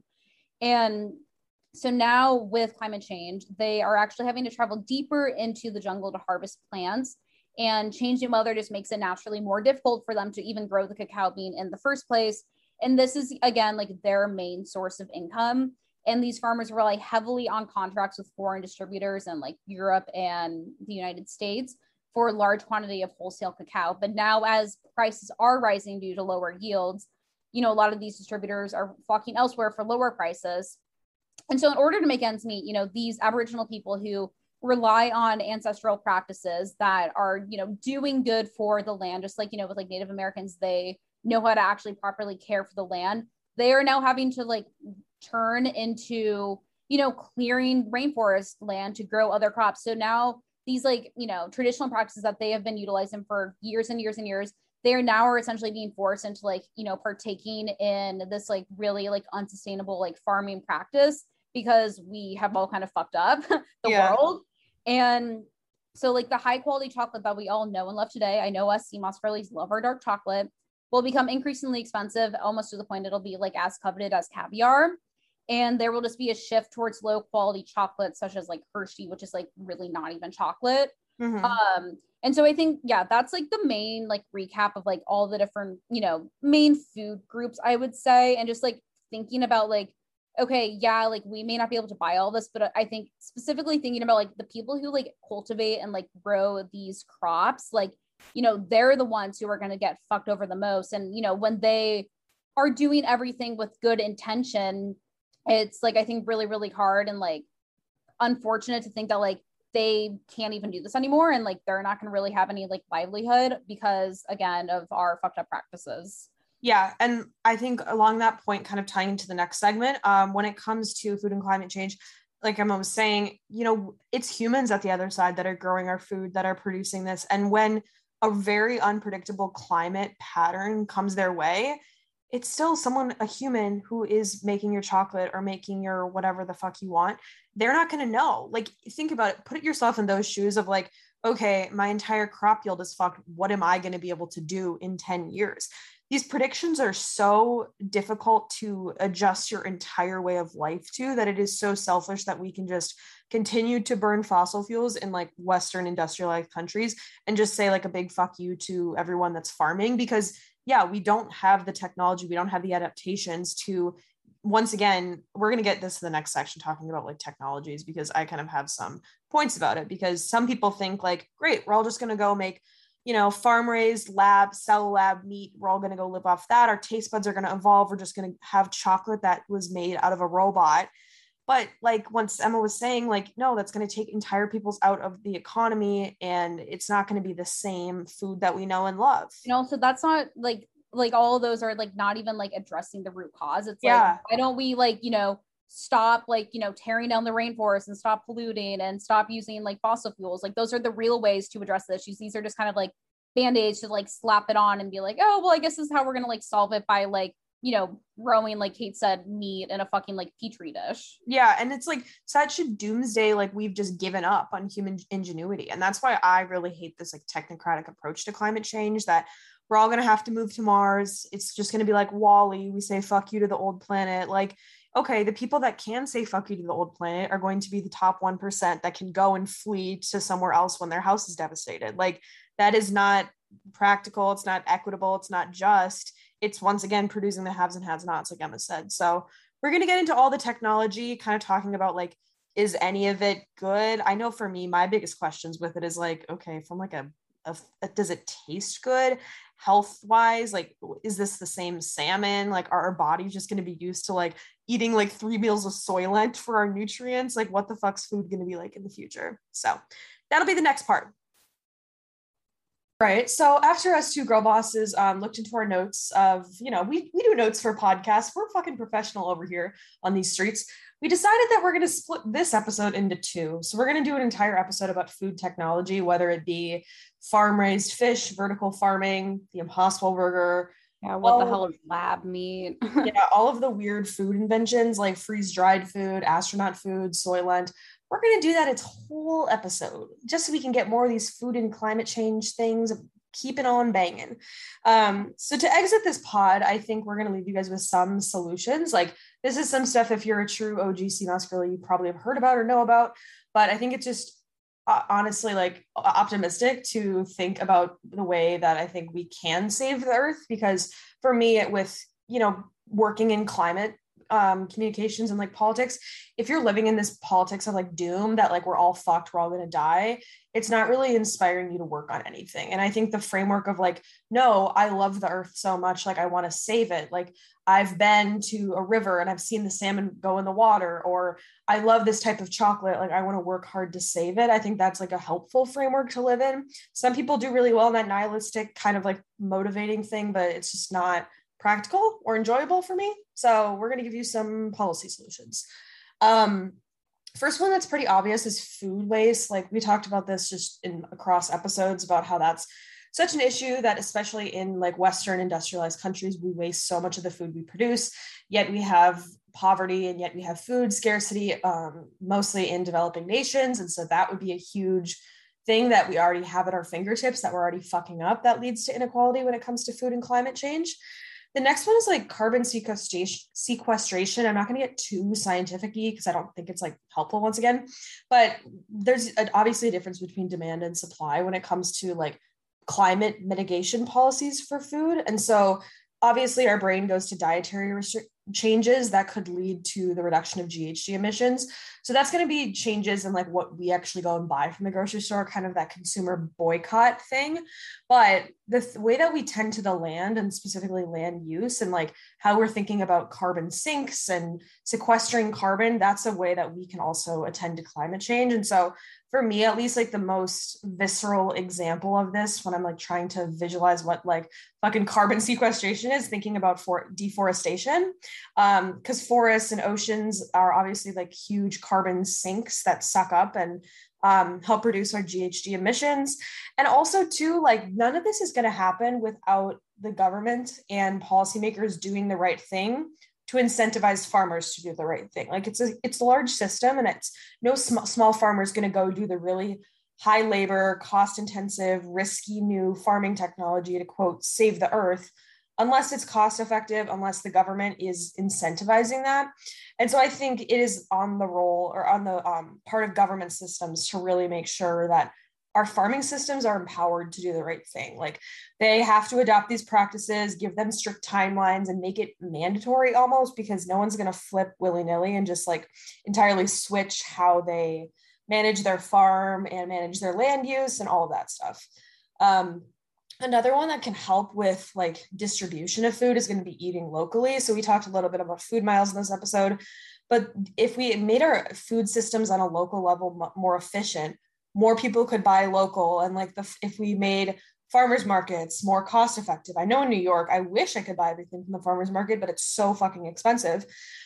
And so now with climate change, they are actually having to travel deeper into the jungle to harvest plants, and changing weather just makes it naturally more difficult for them to even grow the cacao bean in the first place. And this is, again, like their main source of income. And these farmers rely heavily on contracts with foreign distributors in like Europe and the United States for a large quantity of wholesale cacao. But now as prices are rising due to lower yields, you know, a lot of these distributors are flocking elsewhere for lower prices. And so in order to make ends meet, you know, these Aboriginal people who rely on ancestral practices that are, you know, doing good for the land, just like, you know, with like Native Americans, they know how to actually properly care for the land. They are now having to like turn into, you know, clearing rainforest land to grow other crops. So now these like, you know, traditional practices that they have been utilizing for years and years and years, they are now are essentially being forced into like, you know, partaking in this like really like unsustainable like farming practice because we have all kind of fucked up the yeah. world. And so like the high quality chocolate that we all know and love today, I know us sea moss girlies love our dark chocolate, will become increasingly expensive, almost to the point it'll be like as coveted as caviar. And there will just be a shift towards low quality chocolate, such as like Hershey, which is like really not even chocolate. Mm-hmm. Um, and so I think, yeah, that's like the main like recap of like all the different, you know, main food groups, I would say. And just like thinking about like, okay, yeah, like we may not be able to buy all this, but I think specifically thinking about like the people who like cultivate and like grow these crops, like, you know, they're the ones who are going to get fucked over the most. And, you know, when they are doing everything with good intention, it's like, I think really, really hard and like unfortunate to think that like they can't even do this anymore. And like, they're not going to really have any like livelihood because again, of our fucked up practices. Yeah. And I think along that point, kind of tying into the next segment, um, when it comes to food and climate change, like Emma was saying, you know, it's humans at the other side that are growing our food, that are producing this. And when a very unpredictable climate pattern comes their way, it's still someone, a human who is making your chocolate or making your whatever the fuck you want. They're not going to know. Like, think about it, put yourself in those shoes of like, okay, my entire crop yield is fucked. What am I going to be able to do in ten years? These predictions are so difficult to adjust your entire way of life to, that it is so selfish that we can just continue to burn fossil fuels in like Western industrialized countries and just say like a big fuck you to everyone that's farming, because yeah, we don't have the technology, we don't have the adaptations to, once again, we're going to get this in the next section talking about like technologies, because I kind of have some points about it, because some people think like, great, we're all just going to go make, you know, farm raised lab, cell lab meat. We're all going to go live off that. Our taste buds are going to evolve. We're just going to have chocolate that was made out of a robot. But like once Emma was saying, like, no, that's going to take entire peoples out of the economy, and it's not going to be the same food that we know and love. You know, so that's not like, like all of those are like not even like addressing the root cause. It's yeah. like, why don't we like, you know, stop like, you know, tearing down the rainforest and stop polluting and stop using like fossil fuels? Like those are the real ways to address the issues. These are just kind of like band-aids to like slap it on and be like, oh, well, I guess this is how we're going to like solve it by like, you know, growing, like Kate said, meat in a fucking like petri dish. Yeah. And it's like such a doomsday, like we've just given up on human ingenuity. And that's why I really hate this like technocratic approach to climate change, that we're all going to have to move to Mars. It's just going to be like WALL-E. We say fuck you to the old planet. Like, okay, the people that can say fuck you to the old planet are going to be the top one percent that can go and flee to somewhere else when their house is devastated. Like that is not practical. It's not equitable. It's not just. It's once again producing the haves and have-nots, like Emma said. So we're going to get into all the technology, kind of talking about like, is any of it good? I know for me, my biggest questions with it is like, okay, from like a, a, a does it taste good health wise? Like, is this the same salmon? Like, are our bodies just going to be used to like eating like three meals of Soylent for our nutrients? Like, what the fuck's food going to be like in the future? So that'll be the next part. Right. So after us two girl bosses um, looked into our notes of, you know, we, we do notes for podcasts. We're fucking professional over here on these streets. We decided that we're going to split this episode into two. So we're going to do an entire episode about food technology, whether it be farm raised fish, vertical farming, the Impossible Burger. Yeah. What all, the hell is lab meat? Yeah. All of the weird food inventions like freeze dried food, astronaut food, Soylent. We're going to do that its whole episode just so we can get more of these food and climate change things, keep it on banging. Um, so to exit this pod, I think we're going to leave you guys with some solutions. Like this is some stuff, if you're a true O G Sea Mouse girly, you probably have heard about or know about, but I think it's just uh, honestly like optimistic to think about the way that I think we can save the earth. Because for me, it, with, you know, working in climate um communications and like politics, if you're living in this politics of like doom that like we're all fucked, we're all gonna die, it's not really inspiring you to work on anything. And I think the framework of like, no, I love the earth so much, like I want to save it, like I've been to a river and I've seen the salmon go in the water, or I love this type of chocolate, like I want to work hard to save it. I think that's like a helpful framework to live in. Some people do really well in that nihilistic kind of like motivating thing, but it's just not practical or enjoyable for me. So we're going to give you some policy solutions. Um, first one that's pretty obvious is food waste. Like we talked about this just in across episodes about how that's such an issue, that especially in like Western industrialized countries, we waste so much of the food we produce, yet we have poverty and yet we have food scarcity, um, mostly in developing nations. And so that would be a huge thing that we already have at our fingertips that we're already fucking up, that leads to inequality when it comes to food and climate change. The next one is like carbon sequestration. I'm not going to get too scientific-y because I don't think it's like helpful once again, but there's obviously a difference between demand and supply when it comes to like climate mitigation policies for food. And so obviously our brain goes to dietary restri- changes that could lead to the reduction of G H G emissions. So that's going to be changes in like what we actually go and buy from the grocery store, kind of that consumer boycott thing. But the th- way that we tend to the land, and specifically land use, and like how we're thinking about carbon sinks and sequestering carbon, that's a way that we can also attend to climate change. And so for me, at least, like the most visceral example of this when I'm like trying to visualize what like fucking carbon sequestration is, thinking about for deforestation, um, because forests and oceans are obviously like huge carbon sinks that suck up and um, help reduce our G H G emissions. And also too, like none of this is going to happen without the government and policymakers doing the right thing to incentivize farmers to do the right thing. Like it's a it's a large system, and it's no sm- small farmer is going to go do the really high labor, cost intensive, risky new farming technology to quote, save the earth, unless it's cost effective, unless the government is incentivizing that. And so I think it is on the role or on the um, part of government systems to really make sure that our farming systems are empowered to do the right thing. Like they have to adopt these practices, give them strict timelines and make it mandatory almost, because no one's going to flip willy-nilly and just like entirely switch how they manage their farm and manage their land use and all of that stuff. Um, Another one that can help with like distribution of food is going to be eating locally. So we talked a little bit about food miles in this episode, but if we made our food systems on a local level more efficient, more people could buy local. And like the, if we made farmers markets more cost effective. I know in New York, I wish I could buy everything from the farmers market, but it's so fucking expensive.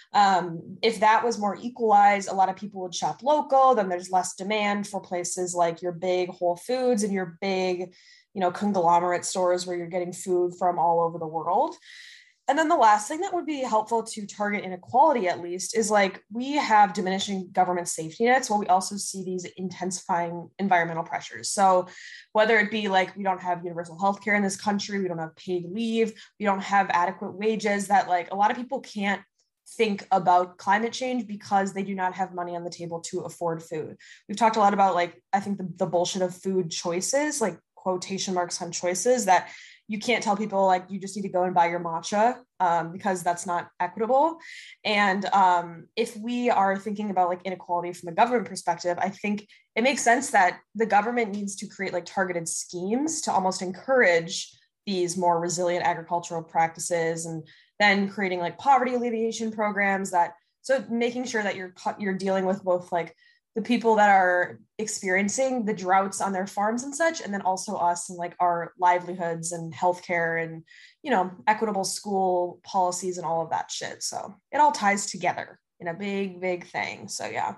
Um, if that was more equalized, a lot of people would shop local, then there's less demand for places like your big Whole Foods and your big, you know, conglomerate stores where you're getting food from all over the world. And then the last thing that would be helpful to target inequality, at least, is like we have diminishing government safety nets while we also see these intensifying environmental pressures. So whether it be like we don't have universal health care in this country, we don't have paid leave, we don't have adequate wages, that like a lot of people can't think about climate change because they do not have money on the table to afford food. We've talked a lot about like, I think the, the bullshit of food choices, like quotation marks on choices, that you can't tell people like you just need to go and buy your matcha um, because that's not equitable. And um, if we are thinking about like inequality from a government perspective, I think it makes sense that the government needs to create like targeted schemes to almost encourage these more resilient agricultural practices, and then creating like poverty alleviation programs that, so making sure that you're you're dealing with both like the people that are experiencing the droughts on their farms and such, and then also us and like our livelihoods and healthcare and, you know, equitable school policies and all of that shit. So it all ties together in a big, big thing. So yeah.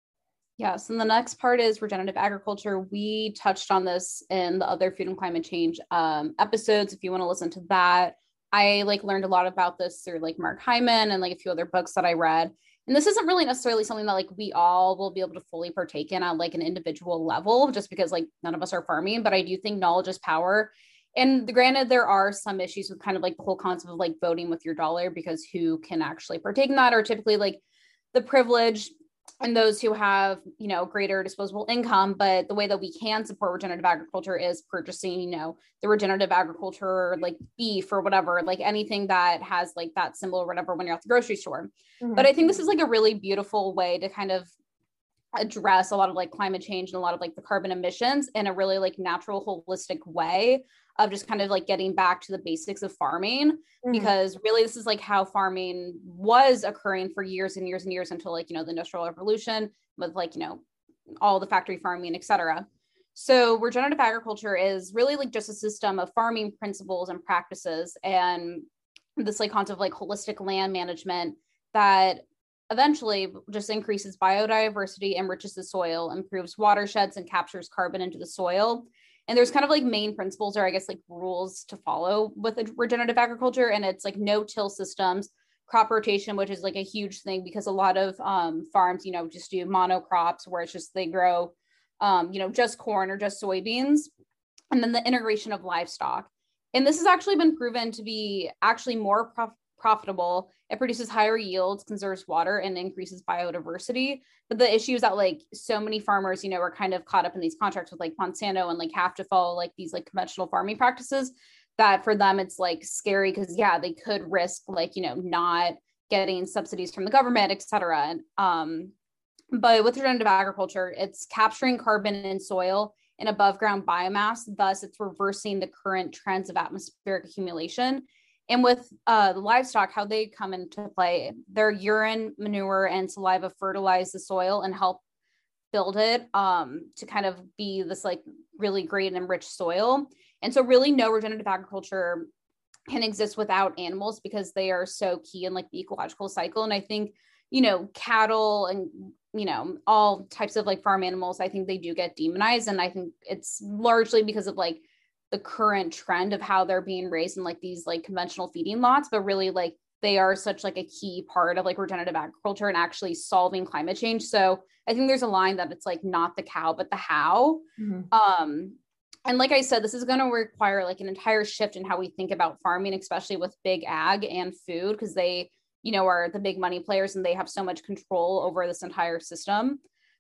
Yes. And the next part is regenerative agriculture. We touched on this in the other food and climate change um, episodes. If you want to listen to that, I like learned a lot about this through like Mark Hyman and like a few other books that I read. And this isn't really necessarily something that like we all will be able to fully partake in on like an individual level, just because like none of us are farming, but I do think knowledge is power. And granted, there are some issues with kind of like the whole concept of like voting with your dollar, because who can actually partake in that are typically like the privileged and those who have, you know, greater disposable income. But the way that we can support regenerative agriculture is purchasing, you know, the regenerative agriculture, like beef or whatever, like anything that has like that symbol or whatever when you're at the grocery store. Mm-hmm. But I think this is like a really beautiful way to kind of address a lot of like climate change and a lot of like the carbon emissions in a really like natural, holistic way of just kind of like getting back to the basics of farming, mm-hmm. because really this is like how farming was occurring for years and years and years until like, you know, the Industrial Revolution with like, you know, all the factory farming, et cetera. So regenerative agriculture is really like just a system of farming principles and practices and this like concept of like holistic land management that eventually just increases biodiversity, enriches the soil, improves watersheds, and captures carbon into the soil. And there's kind of like main principles, or I guess like rules to follow with regenerative agriculture. And it's like no-till systems, crop rotation, which is like a huge thing because a lot of um, farms, you know, just do monocrops where it's just they grow, um, you know, just corn or just soybeans. And then the integration of livestock. And this has actually been proven to be actually more prof- profitable. It produces higher yields, conserves water, and increases biodiversity. But the issue is that like so many farmers, you know, are kind of caught up in these contracts with like Monsanto and like have to follow like these like conventional farming practices that for them it's like scary because yeah, they could risk like, you know, not getting subsidies from the government, et cetera. And, um, but with regenerative agriculture, it's capturing carbon in soil and above ground biomass. Thus, it's reversing the current trends of atmospheric accumulation. And with uh, the livestock, how they come into play, their urine, manure, and saliva fertilize the soil and help build it um, to kind of be this like really great and rich soil. And so really no regenerative agriculture can exist without animals because they are so key in like the ecological cycle. And I think, you know, cattle and, you know, all types of like farm animals, I think they do get demonized. And I think it's largely because of like the current trend of how they're being raised in like these like conventional feeding lots, but really like they are such like a key part of like regenerative agriculture and actually solving climate change. So I think there's a line that it's like not the cow, but the how. Mm-hmm. Um, and like I said, this is going to require like an entire shift in how we think about farming, especially with big ag and food, because they, you know, are the big money players and they have so much control over this entire system.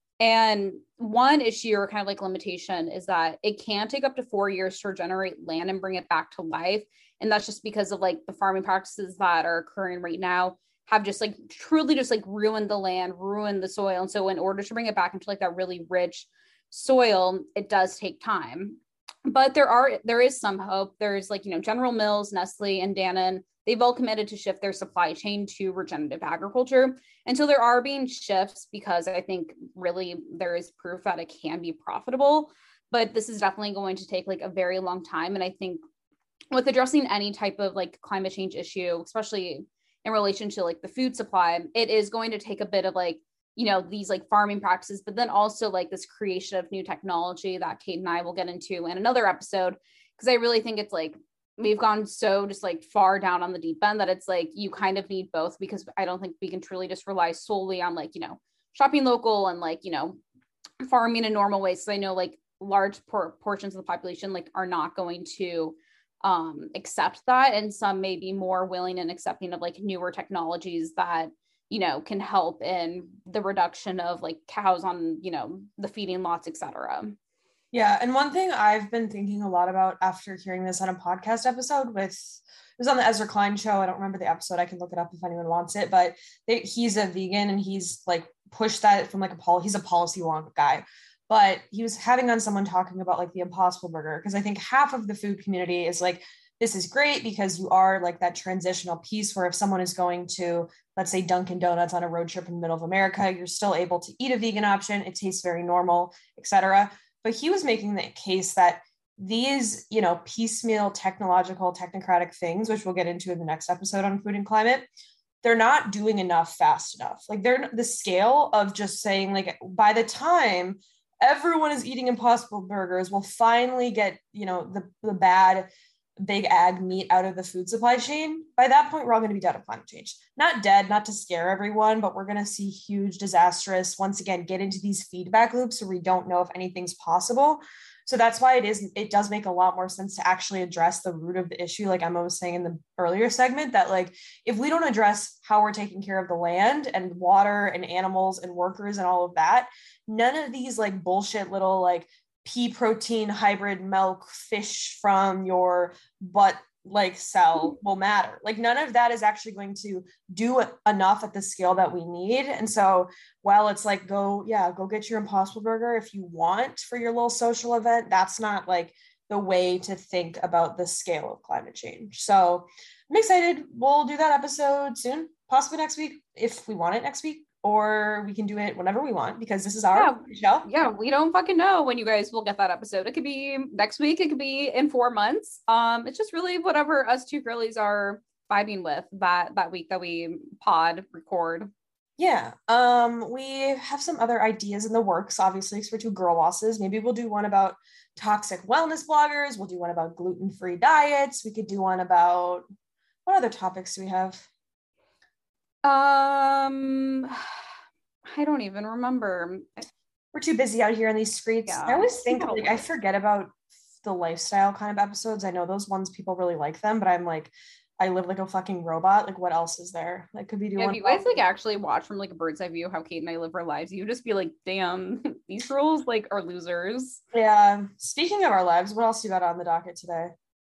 And one issue or kind of like limitation is that it can take up to four years to regenerate land and bring it back to life. And that's just because of like the farming practices that are occurring right now have just like truly just like ruined the land, ruined the soil. And so in order to bring it back into like that really rich soil, it does take time. But there are, there is some hope. There's like, you know, General Mills, Nestle, and Danone, they've all committed to shift their supply chain to regenerative agriculture. And so there are being shifts because I think really there is proof that it can be profitable, but this is definitely going to take like a very long time. And I think with addressing any type of like climate change issue, especially in relation to like the food supply, it is going to take a bit of like, you know, these like farming practices, but then also like this creation of new technology that Kate and I will get into in another episode. Cause I really think it's like, we've gone so just like far down on the deep end that it's like, you kind of need both, because I don't think we can truly just rely solely on like, you know, shopping local and like, you know, farming in normal ways. So I know like large por- portions of the population like are not going to um, accept that. And some may be more willing and accepting of like newer technologies that, you know, can help in the reduction of like cows on, you know, the feeding lots, et cetera. Yeah. And one thing I've been thinking a lot about after hearing this on a podcast episode with, it was on the Ezra Klein show. I don't remember the episode. I can look it up if anyone wants it, but they, he's a vegan and he's like pushed that from like a pol, he's a policy wonk guy, but he was having on someone talking about like the Impossible Burger. Cause I think half of the food community is like, this is great because you are like that transitional piece where if someone is going to, let's say Dunkin' Donuts on a road trip in the middle of America, you're still able to eat a vegan option. It tastes very normal, et cetera. But he was making the case that these, you know, piecemeal technological, technocratic things, which we'll get into in the next episode on food and climate, they're not doing enough fast enough. Like they're the scale of just saying like, by the time everyone is eating Impossible Burgers, we'll finally get, you know, the, the bad big ag meat out of the food supply chain. By that point, we're all going to be dead of climate change. Not dead, not to scare everyone, but we're going to see huge, disastrous, once again, get into these feedback loops where we don't know if anything's possible. So that's why it is, it does make a lot more sense to actually address the root of the issue. Like Emma was saying in the earlier segment, that like, if we don't address how we're taking care of the land and water and animals and workers and all of that, none of these like bullshit little like pea protein hybrid milk fish from your butt like cell will matter. Like none of that is actually going to do enough at the scale that we need. And so while it's like, go, yeah, go get your Impossible Burger if you want for your little social event, that's not like the way to think about the scale of climate change. So I'm excited. We'll do that episode soon, possibly next week, if we want it next week. Or we can do it whenever we want because this is our yeah, show. Yeah, we don't fucking know when you guys will get that episode. It could be next week. It could be in four months. Um, it's just really whatever us two girlies are vibing with that that week that we pod record. Yeah. Um, we have some other ideas in the works, obviously, because we're two girl bosses. Maybe we'll do one about toxic wellness bloggers. We'll do one about gluten-free diets. We could do one about, what other topics do we have? Um, I don't even remember. We're too busy out here in these streets. Yeah. I always think like I forget about the lifestyle kind of episodes. I know those ones people really like them, but I'm like, I live like a fucking robot. Like, what else is there? Like, could we do yeah, one? If you guys like actually watch from like a bird's eye view how Kate and I live our lives, you just be like, damn, these girls like are losers. Yeah. Speaking of our lives, what else you got on the docket today?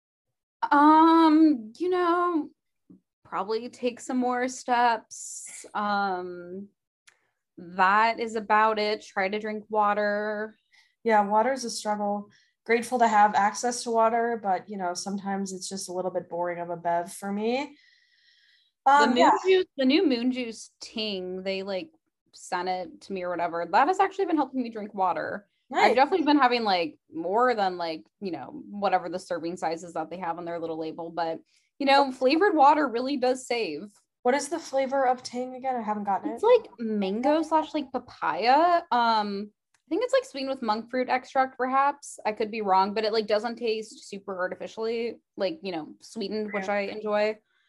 Um, you know, probably take some more steps. Um, that is about it. Try to drink water. Yeah, water is a struggle. Grateful to have access to water, but you know, sometimes it's just a little bit boring of a bev for me. Um, the moon yeah. juice, the new moon juice ting, they like sent it to me or whatever. That has actually been helping me drink water. Nice. I've definitely been having like more than like, you know, whatever the serving sizes that they have on their little label, but you know, flavored water really does save. What is the flavor of Tang again? I haven't gotten it. It's like mango slash like papaya. Um, I think it's like sweetened with monk fruit extract, perhaps. I could be wrong, but it like doesn't taste super artificially, like, you know, sweetened, which I enjoy.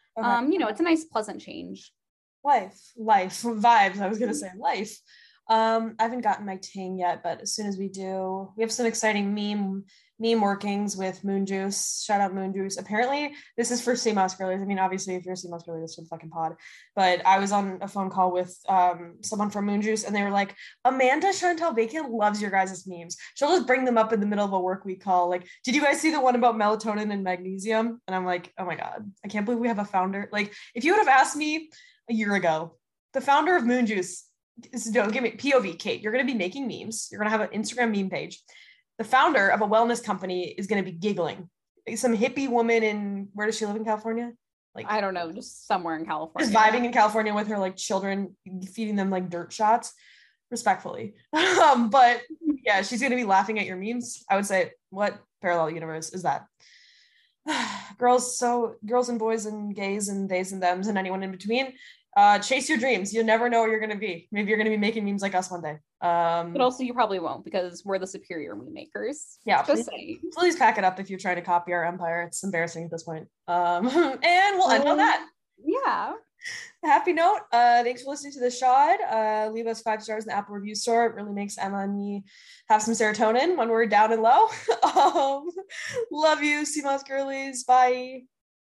Okay. Um, you know, it's a nice, pleasant change. Life, life, vibes. I was gonna say life. Um, I haven't gotten my ting yet, but as soon as we do, we have some exciting meme meme workings with Moon Juice. Shout out Moon Juice. Apparently, this is for Sea Moss Girlies. I mean, obviously, if you're a Sea Moss Girlie, this is a fucking pod. But I was on a phone call with um someone from Moon Juice, and they were like, Amanda Chantal Bacon loves your guys' memes. She'll just bring them up in the middle of a work week call. Like, did you guys see the one about melatonin and magnesium? And I'm like, oh my god, I can't believe we have a founder. Like, if you would have asked me a year ago, the founder of Moon Juice. Don't give me P O V, Kate. You're going to be making memes. You're going to have an Instagram meme page. The founder of a wellness company is going to be giggling. Some hippie woman in, where does she live in California? Like, I don't know, just somewhere in California. Just vibing in California with her like children, feeding them like dirt shots, respectfully. um, but yeah, she's going to be laughing at your memes. I would say, what parallel universe is that? girls, so girls and boys and gays and theys and thems and anyone in between. Uh, chase your dreams. You never know where you're going to be. Maybe you're going to be making memes like us one day. Um, but also you probably won't, because we're the superior meme makers. Yeah. Just please, saying. Please pack it up if you're trying to copy our empire. It's embarrassing at this point. Um, and we'll end on that. Yeah. Happy note. Uh, thanks for listening to the Shod. Uh, leave us five stars in the Apple Review Store. It really makes Emma and me have some serotonin when we're down and low. um, love you, Sea Moss Girlies. Bye.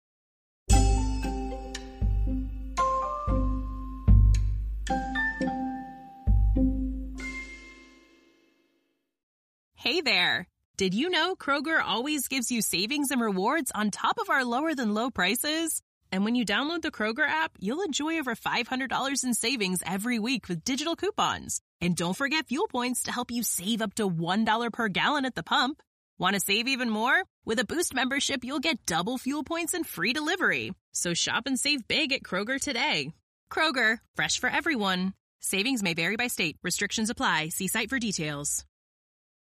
Hey there! Did you know Kroger always gives you savings and rewards on top of our lower than low prices? And when you download the Kroger app, you'll enjoy over five hundred dollars in savings every week with digital coupons. And don't forget fuel points to help you save up to one dollar per gallon at the pump. Want to save even more? With a Boost membership, you'll get double fuel points and free delivery. So shop and save big at Kroger today. Kroger, fresh for everyone. Savings may vary by state. Restrictions apply. See site for details.